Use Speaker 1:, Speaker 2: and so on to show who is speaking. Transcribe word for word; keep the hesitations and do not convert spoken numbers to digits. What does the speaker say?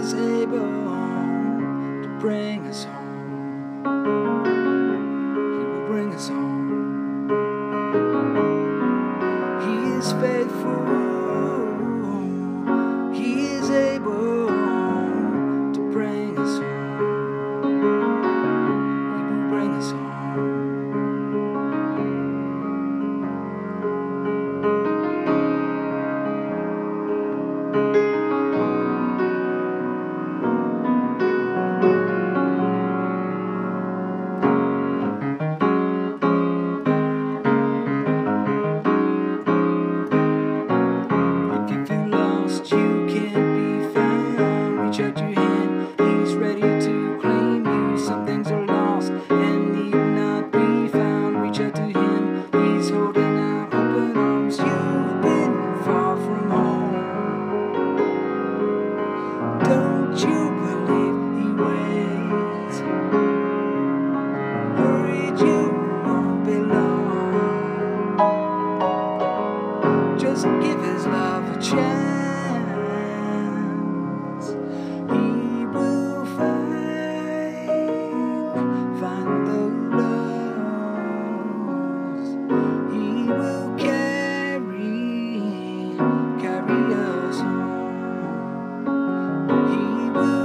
Speaker 1: is able to bring us home. He will bring us home. He is faithful. He is able to bring us home. He will bring us home. You can't be found. Reach out your hand, he's ready to claim you. Some things are lost and need not be found. Reach out to him, he's holding out open arms. You've been far from home. Don't you believe he waits? Worried you won't be long. Just give his love a chance. He will